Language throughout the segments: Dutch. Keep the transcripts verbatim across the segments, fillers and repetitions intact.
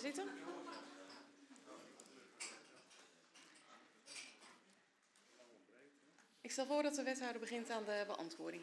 zitten. Ik stel voor dat de wethouder begint aan de beantwoording.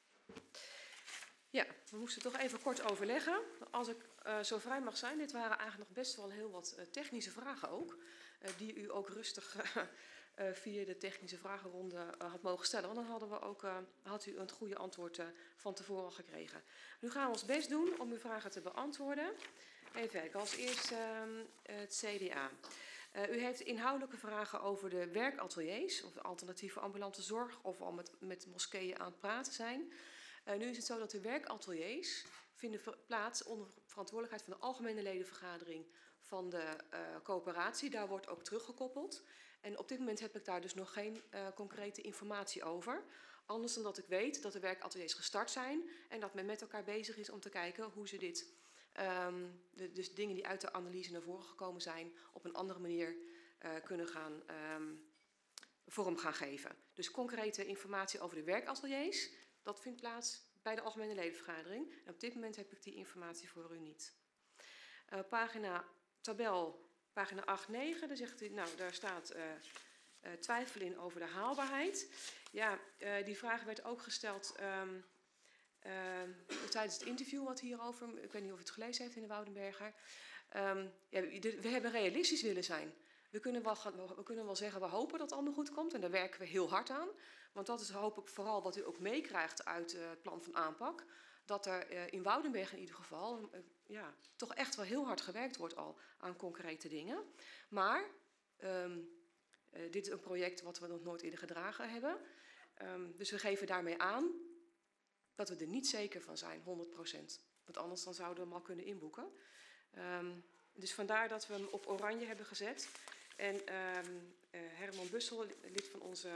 Ja, we moesten toch even kort overleggen. Als ik uh, zo vrij mag zijn, dit waren eigenlijk nog best wel heel wat uh, technische vragen ook. Uh, die u ook rustig uh, uh, via de technische vragenronde uh, had mogen stellen. Want dan hadden we ook, uh, had u een goede antwoord uh, van tevoren gekregen. Nu gaan we ons best doen om uw vragen te beantwoorden. Even kijken, als eerst uh, het C D A. Uh, u heeft inhoudelijke vragen over de werkateliers, of de alternatieve ambulante zorg, of al met, met moskeeën aan het praten zijn. Uh, nu is het zo dat de werkateliers vinden plaats onder verantwoordelijkheid van de algemene ledenvergadering van de uh, coöperatie. Daar wordt ook teruggekoppeld. En op dit moment heb ik daar dus nog geen uh, concrete informatie over. Anders dan dat ik weet dat de werkateliers gestart zijn en dat men met elkaar bezig is om te kijken hoe ze dit, um, de, dus dingen die uit de analyse naar voren gekomen zijn, op een andere manier uh, kunnen gaan um, vorm gaan geven. Dus concrete informatie over de werkateliers, dat vindt plaats bij de algemene ledenvergadering. En op dit moment heb ik die informatie voor u niet. Uh, pagina, tabel, pagina acht negen, daar zegt u, nou, daar staat uh, uh, twijfel in over de haalbaarheid. Ja, uh, die vraag werd ook gesteld um, uh, tijdens het interview wat hierover, ik weet niet of u het gelezen heeft in de Woudenberger. Um, ja, we hebben realistisch willen zijn. We kunnen, wel gaan, we kunnen wel zeggen, we hopen dat het allemaal goed komt. En daar werken we heel hard aan. Want dat is hoop ik vooral wat u ook meekrijgt uit uh, het plan van aanpak. Dat er uh, in Woudenberg in ieder geval uh, ja, toch echt wel heel hard gewerkt wordt al aan concrete dingen. Maar um, uh, dit is een project wat we nog nooit eerder gedragen hebben. Um, dus we geven daarmee aan dat we er niet zeker van zijn, honderd procent. Want anders dan zouden we hem al kunnen inboeken. Um, dus vandaar dat we hem op oranje hebben gezet. En um, uh, Herman Bussel, lid van onze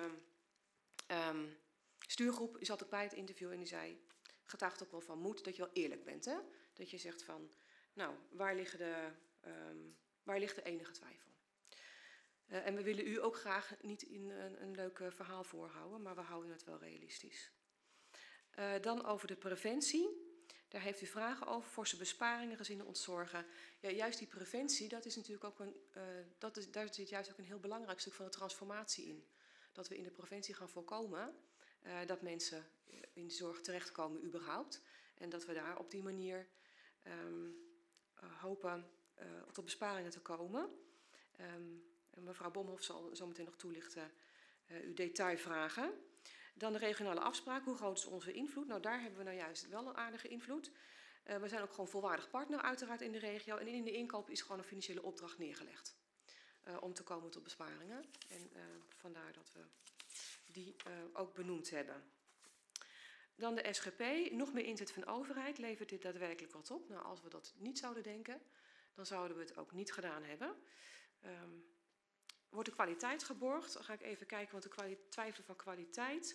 um, stuurgroep, die zat ook bij het interview en die zei, getuigt ook wel van moed, dat je wel eerlijk bent. Hè? Dat je zegt van, nou, waar, liggen de, um, waar ligt de enige twijfel? Uh, en we willen u ook graag niet in een, een leuk verhaal voorhouden, maar we houden het wel realistisch. Uh, dan over de preventie. Daar heeft u vragen over, forse besparingen gezien de ontzorgen. Ja, juist die preventie, dat is natuurlijk ook een, uh, dat is, daar zit juist ook een heel belangrijk stuk van de transformatie in. Dat we in de preventie gaan voorkomen uh, dat mensen in de zorg terechtkomen überhaupt. En dat we daar op die manier um, uh, hopen uh, tot besparingen te komen. Um, en mevrouw Bomhoff zal zo meteen nog toelichten uh, uw detailvragen. Dan de regionale afspraak. Hoe groot is onze invloed? Nou, daar hebben we nou juist wel een aardige invloed. Uh, we zijn ook gewoon volwaardig partner uiteraard in de regio. En in de inkoop is gewoon een financiële opdracht neergelegd. Uh, om te komen tot besparingen. En uh, vandaar dat we die uh, ook benoemd hebben. Dan de S G P. Nog meer inzet van de overheid. Levert dit daadwerkelijk wat op? Nou, als we dat niet zouden denken, dan zouden we het ook niet gedaan hebben. Um, Wordt de kwaliteit geborgd? Dan ga ik even kijken, want de twijfel van kwaliteit.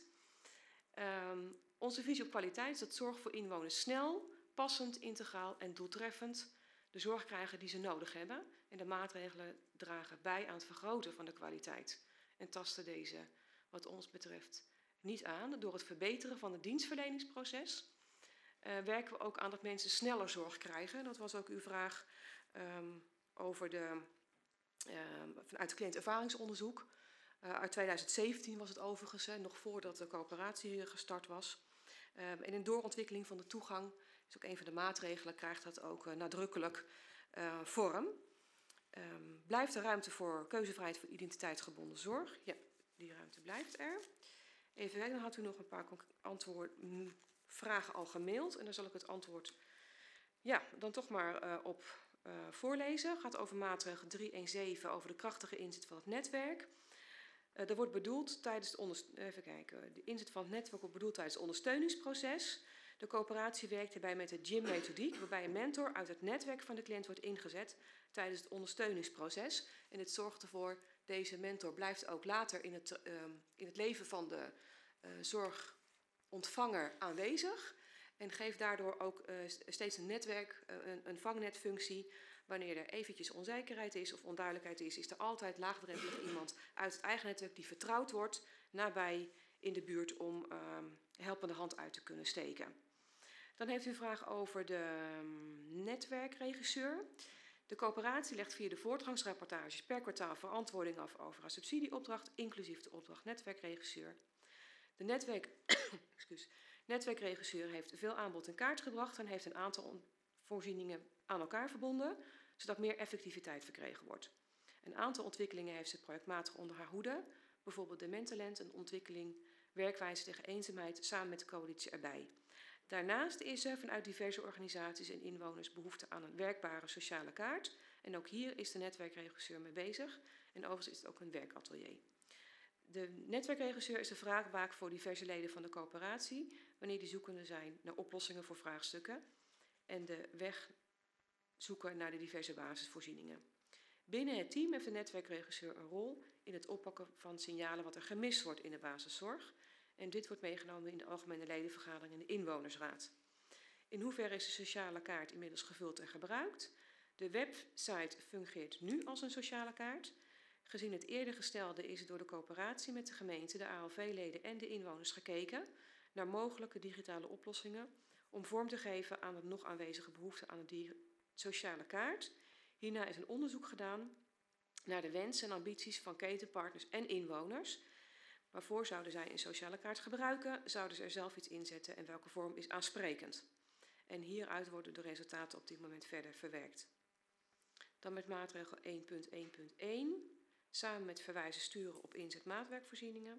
Um, onze visie op kwaliteit is dat zorg voor inwoners snel, passend, integraal en doeltreffend de zorg krijgen die ze nodig hebben. En de maatregelen dragen bij aan het vergroten van de kwaliteit. En tasten deze, wat ons betreft, niet aan. Door het verbeteren van het dienstverleningsproces uh, werken we ook aan dat mensen sneller zorg krijgen. Dat was ook uw vraag um, over de... Uh, vanuit het cliëntervaringsonderzoek. Uh, uit tweeduizend zeventien was het overigens, hè, nog voordat de coöperatie gestart was. Uh, en in doorontwikkeling van de toegang, is ook een van de maatregelen, krijgt dat ook uh, nadrukkelijk uh, vorm. Um, blijft er ruimte voor keuzevrijheid voor identiteitsgebonden zorg? Ja, die ruimte blijft er. Even kijken, dan had u nog een paar antwoord, vragen al gemaild. En daar zal ik het antwoord ja, dan toch maar uh, op... Uh, voorlezen. Het gaat over maatregel driehonderdzeventien over de krachtige inzet van het netwerk. Uh, er wordt bedoeld tijdens het onderst- even kijken. De inzet van het netwerk wordt bedoeld tijdens het ondersteuningsproces. De coöperatie werkt hierbij met de J I M-methodiek, waarbij een mentor uit het netwerk van de cliënt wordt ingezet tijdens het ondersteuningsproces. En dit zorgt ervoor, deze mentor blijft ook later in het, uh, in het leven van de uh, zorgontvanger aanwezig. En geeft daardoor ook uh, steeds een netwerk, uh, een, een vangnetfunctie. Wanneer er eventjes onzekerheid is of onduidelijkheid is, is er altijd laagdrempelig iemand uit het eigen netwerk die vertrouwd wordt, nabij in de buurt om uh, helpende hand uit te kunnen steken. Dan heeft u een vraag over de um, netwerkregisseur. De coöperatie legt via de voortgangsrapportages per kwartaal verantwoording af over haar subsidieopdracht, inclusief de opdracht netwerkregisseur. De netwerk, excuus, netwerkregisseur heeft veel aanbod in kaart gebracht en heeft een aantal voorzieningen aan elkaar verbonden, zodat meer effectiviteit verkregen wordt. Een aantal ontwikkelingen heeft ze projectmatig onder haar hoede, bijvoorbeeld Dementalent, een ontwikkeling werkwijze tegen eenzaamheid samen met de coalitie erbij. Daarnaast is er vanuit diverse organisaties en inwoners behoefte aan een werkbare sociale kaart. En ook hier is de netwerkregisseur mee bezig. En overigens is het ook een werkatelier. De netwerkregisseur is de vraagbaak voor diverse leden van de coöperatie, wanneer die zoekende zijn naar oplossingen voor vraagstukken en de weg zoeken naar de diverse basisvoorzieningen. Binnen het team heeft de netwerkregisseur een rol in het oppakken van signalen wat er gemist wordt in de basiszorg. En dit wordt meegenomen in de algemene ledenvergadering en de inwonersraad. In hoeverre is de sociale kaart inmiddels gevuld en gebruikt? De website fungeert nu als een sociale kaart. Gezien het eerder gestelde is er door de coöperatie met de gemeente, de A L V-leden en de inwoners gekeken naar mogelijke digitale oplossingen om vorm te geven aan de nog aanwezige behoefte aan de sociale kaart. Hierna is een onderzoek gedaan naar de wensen en ambities van ketenpartners en inwoners. Waarvoor zouden zij een sociale kaart gebruiken? Zouden ze er zelf iets inzetten en welke vorm is aansprekend? En hieruit worden de resultaten op dit moment verder verwerkt. Dan met maatregel één punt één punt één. Samen met verwijzen sturen op inzet maatwerkvoorzieningen.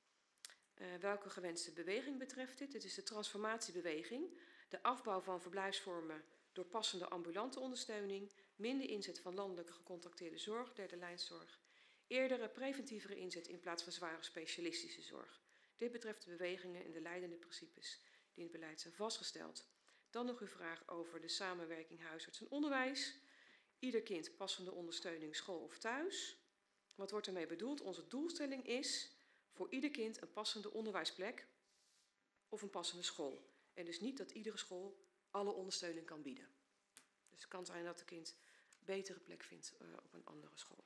Uh, welke gewenste beweging betreft dit? Dit is de transformatiebeweging. De afbouw van verblijfsvormen door passende ambulante ondersteuning. Minder inzet van landelijke gecontracteerde zorg, derde lijnszorg. Eerdere preventievere inzet in plaats van zware specialistische zorg. Dit betreft de bewegingen en de leidende principes die in het beleid zijn vastgesteld. Dan nog uw vraag over de samenwerking huisarts en onderwijs. Ieder kind passende ondersteuning school of thuis. Wat wordt ermee bedoeld? Onze doelstelling is voor ieder kind een passende onderwijsplek of een passende school. En dus niet dat iedere school alle ondersteuning kan bieden. Dus het kan zijn dat het kind een betere plek vindt uh, op een andere school.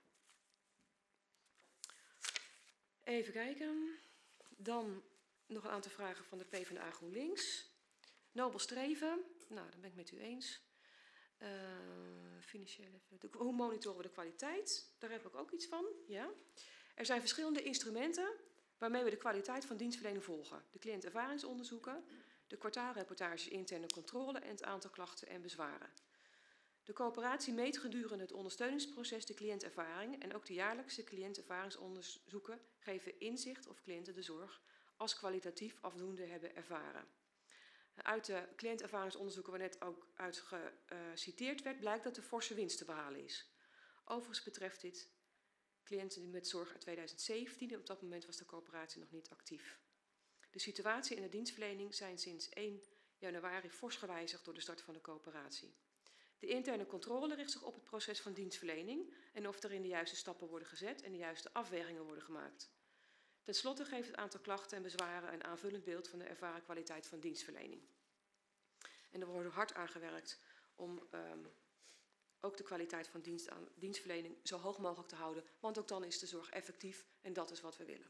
Even kijken. Dan nog een aantal vragen van de PvdA GroenLinks. Nobel streven. Nou, dat ben ik met u eens. Uh, financiële, hoe monitoren we de kwaliteit? Daar heb ik ook iets van. Ja. Er zijn verschillende instrumenten waarmee we de kwaliteit van dienstverlening volgen. De cliëntervaringsonderzoeken, de kwartaalrapportages interne controle en het aantal klachten en bezwaren. De coöperatie meet gedurende het ondersteuningsproces de cliëntervaring en ook de jaarlijkse cliëntervaringsonderzoeken geven inzicht of cliënten de zorg als kwalitatief afdoende hebben ervaren. Uit de cliëntervaringsonderzoeken waar net ook uit geciteerd werd, blijkt dat er forse winst te behalen is. Overigens betreft dit cliënten met zorg uit tweeduizend zeventien en op dat moment was de coöperatie nog niet actief. De situatie in de dienstverlening zijn sinds één januari fors gewijzigd door de start van de coöperatie. De interne controle richt zich op het proces van dienstverlening en of erin de juiste stappen worden gezet en de juiste afwegingen worden gemaakt. Ten slotte geeft het aantal klachten en bezwaren een aanvullend beeld van de ervaren kwaliteit van dienstverlening. En er wordt hard aan gewerkt om um, ook de kwaliteit van dienst aan, dienstverlening zo hoog mogelijk te houden, want ook dan is de zorg effectief en dat is wat we willen.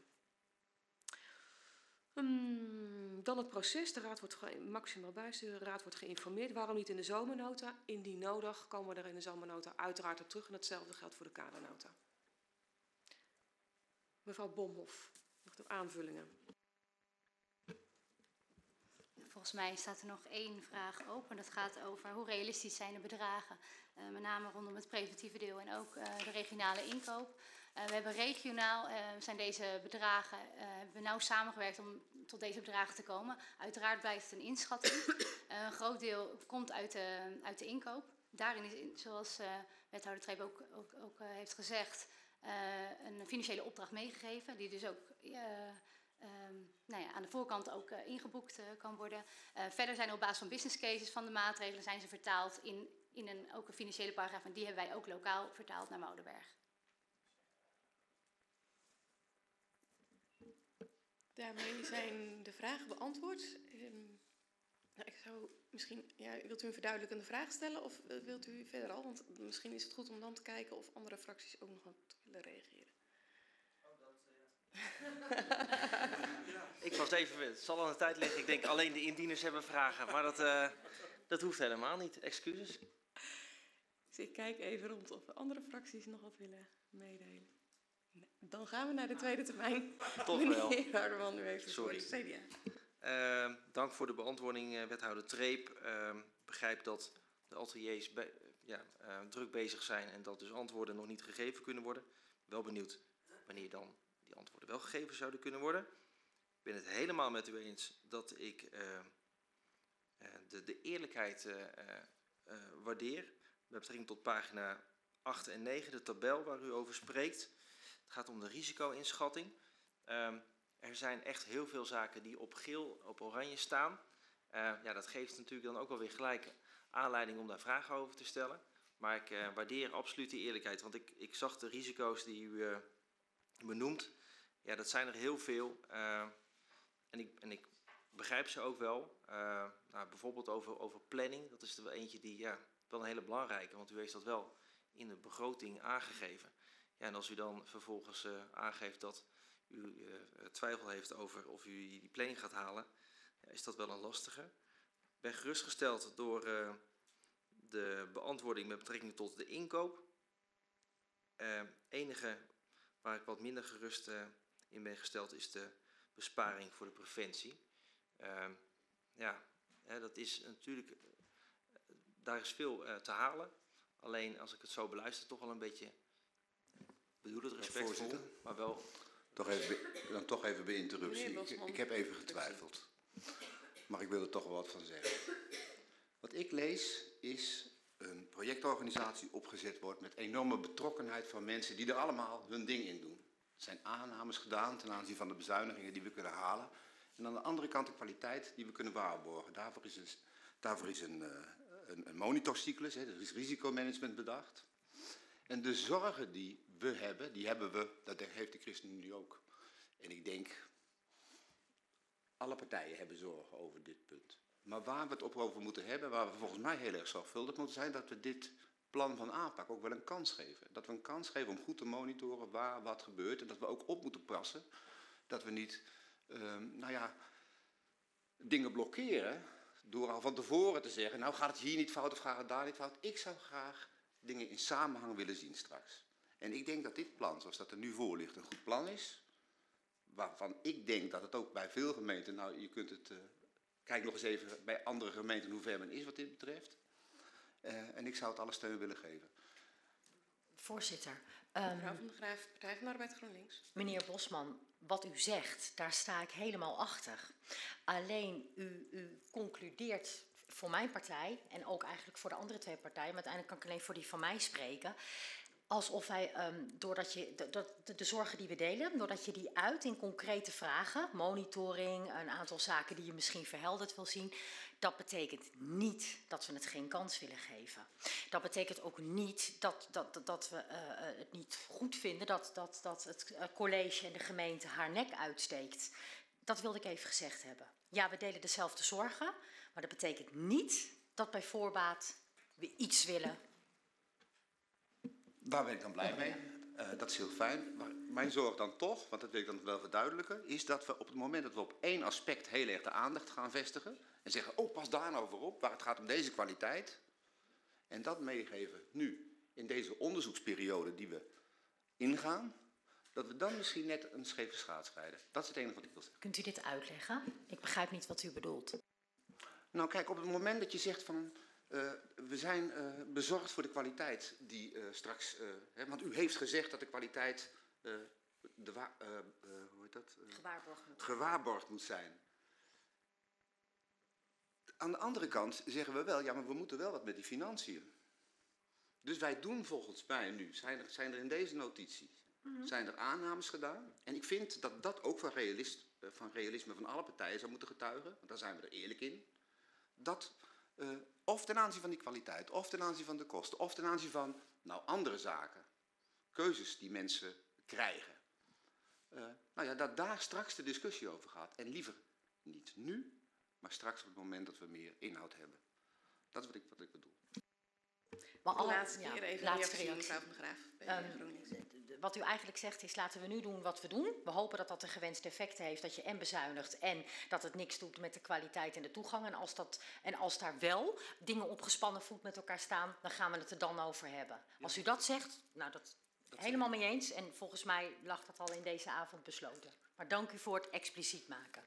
Um, dan het proces. De raad wordt ge- maximaal bijsturen. De raad wordt geïnformeerd. Waarom niet in de zomernota? Indien nodig komen we er in de zomernota uiteraard op terug en hetzelfde geldt voor de kadernota. Mevrouw Bomhoff, nog de aanvullingen. Volgens mij staat er nog één vraag open. Dat gaat over hoe realistisch zijn de bedragen. Uh, met name rondom het preventieve deel en ook uh, de regionale inkoop. Uh, we hebben regionaal uh, zijn deze bedragen, uh, hebben we nauw samengewerkt om tot deze bedragen te komen. Uiteraard blijft het een inschatting. Uh, een groot deel komt uit de, uit de inkoop. Daarin is, zoals uh, wethouder Treep ook, ook, ook uh, heeft gezegd, uh, een financiële opdracht meegegeven. Die dus ook uh, Um, nou ja, aan de voorkant ook uh, ingeboekt uh, kan worden. Uh, verder zijn er op basis van business cases van de maatregelen zijn ze vertaald in, in een, ook een financiële paragraaf. En die hebben wij ook lokaal vertaald naar Moudenberg. Daarmee zijn de vragen beantwoord. Um, nou, ik zou misschien, ja, wilt u een verduidelijkende vraag stellen of uh, wilt u verder al? Want misschien is het goed om dan te kijken of andere fracties ook nog wat willen reageren. Ik was even, het zal aan de tijd liggen. Ik denk alleen de indieners hebben vragen, maar dat, uh, dat hoeft helemaal niet. Excuses. Dus ik kijk even rond of de andere fracties nog wat willen meedelen. Nee. Dan gaan we naar de tweede termijn. Toch wel. Meneer Hardeman, u heeft het Sorry. woord. C D A. Uh, dank voor de beantwoording, uh, wethouder Treep. Ik uh, begrijp dat de ateliers be ja, uh, druk bezig zijn en dat dus antwoorden nog niet gegeven kunnen worden. Wel benieuwd wanneer dan die antwoorden wel gegeven zouden kunnen worden. Ik ben het helemaal met u eens dat ik uh, uh, de, de eerlijkheid uh, uh, waardeer. Met betrekking tot pagina acht en negen, de tabel waar u over spreekt. Het gaat om de risico-inschatting. Um, er zijn echt heel veel zaken die op geel, op oranje staan. Uh, ja, dat geeft natuurlijk dan ook wel weer gelijk aanleiding om daar vragen over te stellen. Maar ik uh, waardeer absoluut die eerlijkheid, want ik, ik zag de risico's die u uh, benoemt. Ja, dat zijn er heel veel. Uh, en, ik, en ik begrijp ze ook wel. Uh, nou, bijvoorbeeld over, over planning, dat is er wel eentje die, ja, wel een hele belangrijke, want u heeft dat wel in de begroting aangegeven. Ja, en als u dan vervolgens uh, aangeeft dat u uh, twijfel heeft over of u die planning gaat halen, ja, is dat wel een lastige. Ik ben gerustgesteld door uh, de beantwoording met betrekking tot de inkoop. Uh, enige waar ik wat minder gerust uh, in ben gesteld is de besparing voor de preventie. Uh, ja, hè, dat is natuurlijk, uh, daar is veel uh, te halen. Alleen als ik het zo beluister, toch wel een beetje, bedoel het respectvol, ja, maar wel. Toch even, dan toch even bij interruptie. Ik, ik heb even getwijfeld. Maar ik wil er toch wel wat van zeggen. Wat ik lees is een projectorganisatie opgezet wordt met enorme betrokkenheid van mensen die er allemaal hun ding in doen. Er zijn aannames gedaan ten aanzien van de bezuinigingen die we kunnen halen. En aan de andere kant de kwaliteit die we kunnen waarborgen. Daarvoor is een, daarvoor is een, een, een monitorcyclus, hè, er is risicomanagement bedacht. En de zorgen die we hebben, die hebben we, dat heeft de ChristenUnie ook. En ik denk, alle partijen hebben zorgen over dit punt. Maar waar we het op over moeten hebben, waar we volgens mij heel erg zorgvuldig moeten zijn, dat we dit plan van aanpak ook wel een kans geven. Dat we een kans geven om goed te monitoren waar wat gebeurt. En dat we ook op moeten passen. Dat we niet, um, nou ja, dingen blokkeren door al van tevoren te zeggen, nou gaat het hier niet fout of gaat het daar niet fout. Ik zou graag dingen in samenhang willen zien straks. En ik denk dat dit plan, zoals dat er nu voor ligt, een goed plan is. Waarvan ik denk dat het ook bij veel gemeenten, nou je kunt het, uh, kijk nog eens even bij andere gemeenten hoe ver men is wat dit betreft. Uh, en ik zou het alle steun willen geven. Voorzitter. Mevrouw Um, van der Graaf, Partij van de Arbeid GroenLinks. Meneer Bosman, wat u zegt, daar sta ik helemaal achter. Alleen u, u concludeert voor mijn partij en ook eigenlijk voor de andere twee partijen, maar uiteindelijk kan ik alleen voor die van mij spreken, alsof wij, um, doordat je, de, de, de zorgen die we delen, doordat je die uit in concrete vragen, monitoring, een aantal zaken die je misschien verhelderd wil zien, dat betekent niet dat we het geen kans willen geven. Dat betekent ook niet dat, dat, dat, dat we uh, het niet goed vinden dat, dat, dat het college en de gemeente haar nek uitsteekt. Dat wilde ik even gezegd hebben. Ja, we delen dezelfde zorgen, maar dat betekent niet dat bij voorbaat we iets willen. Daar ben ik dan blij mee. Uh, dat is heel fijn. Maar mijn zorg dan toch, want dat wil ik dan wel verduidelijken, is dat we op het moment dat we op één aspect heel erg de aandacht gaan vestigen en zeggen, oh pas daar nou voor op, waar het gaat om deze kwaliteit. En dat meegeven nu, in deze onderzoeksperiode die we ingaan, dat we dan misschien net een scheve schaats rijden. Dat is het enige wat ik wil zeggen. Kunt u dit uitleggen? Ik begrijp niet wat u bedoelt. Nou kijk, op het moment dat je zegt van, uh, we zijn uh, bezorgd voor de kwaliteit die uh, straks, uh, hè, want u heeft gezegd dat de kwaliteit uh, de wa uh, uh, hoe heet dat? Uh, Gewaarborgd moet. gewaarborgd moet zijn. Aan de andere kant zeggen we wel, ja, maar we moeten wel wat met die financiën. Dus wij doen volgens mij nu, zijn er, zijn er in deze notitie, mm-hmm. zijn er aannames gedaan. En ik vind dat dat ook van, realist, van realisme van alle partijen zou moeten getuigen, want daar zijn we er eerlijk in. Dat, uh, of ten aanzien van die kwaliteit, of ten aanzien van de kosten, of ten aanzien van, nou, andere zaken, keuzes die mensen krijgen. Uh, nou ja, dat daar straks de discussie over gaat. En liever niet nu, maar straks op het moment dat we meer inhoud hebben. Dat is wat ik, wat ik bedoel. Maar De al- laatste ja, keer even laatste reactie, reactie. mevrouw van de Graaf. bij Ehm, GroenLinks. Wat u eigenlijk zegt is, laten we nu doen wat we doen. We hopen dat dat de gewenste effecten heeft, dat je en bezuinigt en dat het niks doet met de kwaliteit en de toegang. En als, dat, en als daar wel dingen op gespannen voet met elkaar staan, dan gaan we het er dan over hebben. Als u dat zegt, nou dat, Dat helemaal mee eens. En volgens mij lag dat al in deze avond besloten. Maar dank u voor het expliciet maken.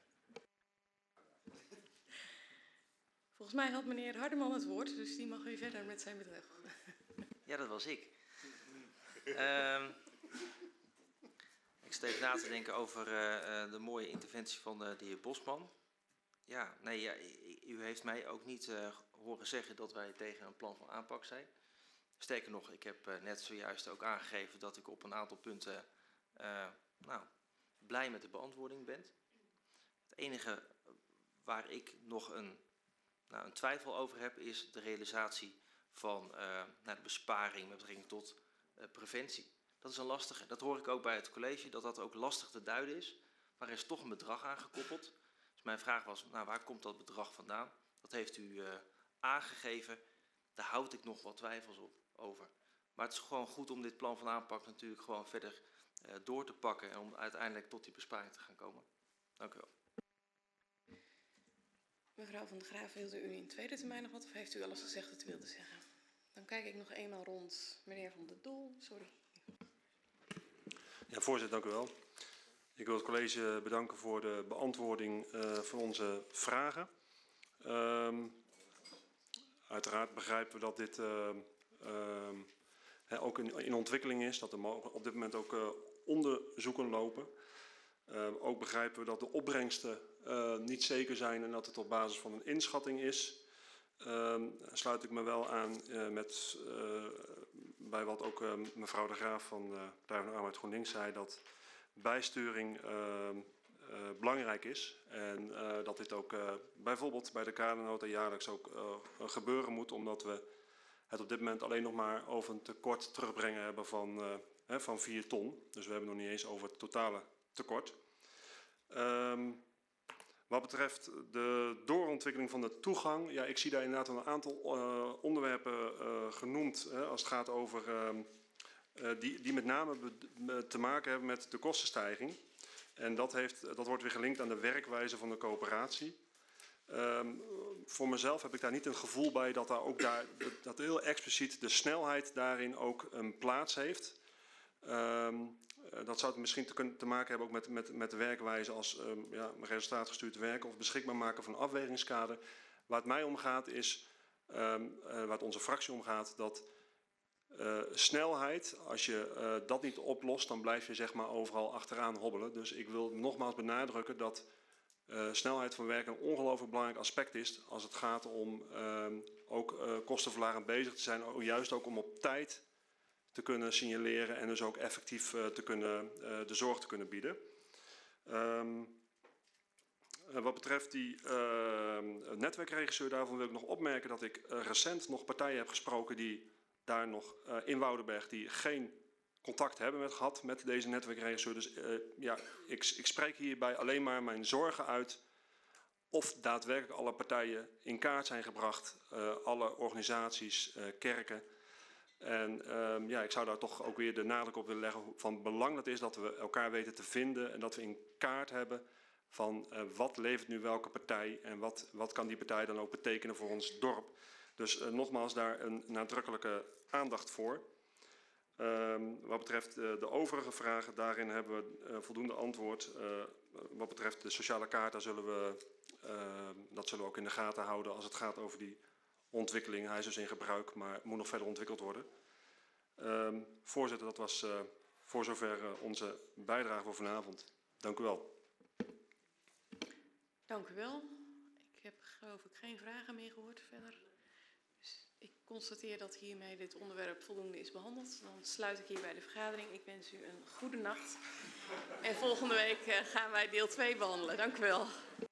Volgens mij had meneer Hardeman het woord, dus die mag weer verder met zijn betoog. Ja, dat was ik. Um, ik sta even na te denken over uh, uh, de mooie interventie van uh, de heer Bosman. Ja, nee, ja, u heeft mij ook niet uh, horen zeggen dat wij tegen een plan van aanpak zijn. Sterker nog, ik heb uh, net zojuist ook aangegeven dat ik op een aantal punten uh, nou, blij met de beantwoording ben. Het enige waar ik nog een, nou, een twijfel over heb is de realisatie van uh, nou, de besparing met betrekking tot uh, preventie. Dat is een lastige. Dat hoor ik ook bij het college, dat dat ook lastig te duiden is. Maar er is toch een bedrag aangekoppeld. Dus mijn vraag was, nou, waar komt dat bedrag vandaan? Dat heeft u uh, aangegeven. Daar houd ik nog wat twijfels op, over. Maar het is gewoon goed om dit plan van aanpak natuurlijk gewoon verder uh, door te pakken en om uiteindelijk tot die besparing te gaan komen. Dank u wel. Mevrouw van de Graaf, wilde u in tweede termijn nog wat of heeft u alles gezegd wat u wilde zeggen? Dan kijk ik nog eenmaal rond. Meneer Van der Doel, sorry. Ja, voorzitter, dank u wel. Ik wil het college bedanken voor de beantwoording uh, van onze vragen. Um, uiteraard begrijpen we dat dit uh, uh, he, ook in, in ontwikkeling is, dat er op dit moment ook uh, onderzoeken lopen. Uh, ook begrijpen we dat de opbrengsten uh, niet zeker zijn en dat het op basis van een inschatting is. Uh, sluit ik me wel aan uh, met, uh, bij wat ook uh, mevrouw de Graaf van uh, Partij van de Arbeid GroenLinks zei, dat bijsturing uh, uh, belangrijk is. En uh, dat dit ook uh, bijvoorbeeld bij de kadernota jaarlijks ook uh, gebeuren moet, omdat we het op dit moment alleen nog maar over een tekort terugbrengen hebben van, uh, hè, van vier ton. Dus we hebben nog niet eens over het totale tekort. Um, Wat betreft de doorontwikkeling van de toegang, ja, ik zie daar inderdaad een aantal uh, onderwerpen uh, genoemd hè, als het gaat over uh, uh, die, die met name be, te maken hebben met de kostenstijging. En dat, heeft, dat wordt weer gelinkt aan de werkwijze van de coöperatie. Um, voor mezelf heb ik daar niet een gevoel bij dat, daar ook daar, dat heel expliciet de snelheid daarin ook een plaats heeft. Um, Uh, dat zou het misschien te, kunnen, te maken hebben ook met, met, met de werkwijze als um, ja, resultaatgestuurd werken of beschikbaar maken van een afwegingskader. Waar het mij om gaat is, um, uh, waar het onze fractie om gaat, dat uh, snelheid, als je uh, dat niet oplost, dan blijf je zeg maar overal achteraan hobbelen. Dus ik wil nogmaals benadrukken dat uh, snelheid van werken een ongelooflijk belangrijk aspect is als het gaat om um, ook uh, kostenverlagend bezig te zijn, juist ook om op tijd te kunnen signaleren en dus ook effectief uh, te kunnen, uh, de zorg te kunnen bieden. Um, uh, wat betreft die uh, netwerkregisseur, daarvan wil ik nog opmerken dat ik uh, recent nog partijen heb gesproken die daar nog uh, in Woudenberg die geen contact hebben met gehad met deze netwerkregisseur. Dus uh, ja, ik, ik spreek hierbij alleen maar mijn zorgen uit of daadwerkelijk alle partijen in kaart zijn gebracht, uh, alle organisaties, uh, kerken. En um, ja, ik zou daar toch ook weer de nadruk op willen leggen van belang dat is dat we elkaar weten te vinden en dat we in kaart hebben van uh, wat levert nu welke partij en wat, wat kan die partij dan ook betekenen voor ons dorp. Dus uh, nogmaals daar een nadrukkelijke aandacht voor. Um, wat betreft uh, de overige vragen, daarin hebben we uh, voldoende antwoord. Uh, wat betreft de sociale kaart, daar zullen we, uh, dat zullen we ook in de gaten houden als het gaat over die ontwikkeling. Hij is dus in gebruik, maar moet nog verder ontwikkeld worden. Um, voorzitter, dat was uh, voor zover uh, onze bijdrage voor vanavond. Dank u wel. Dank u wel. Ik heb geloof ik geen vragen meer gehoord verder. Dus ik constateer dat hiermee dit onderwerp voldoende is behandeld. Dan sluit ik hierbij de vergadering. Ik wens u een goede nacht. En volgende week uh, gaan wij deel twee behandelen. Dank u wel.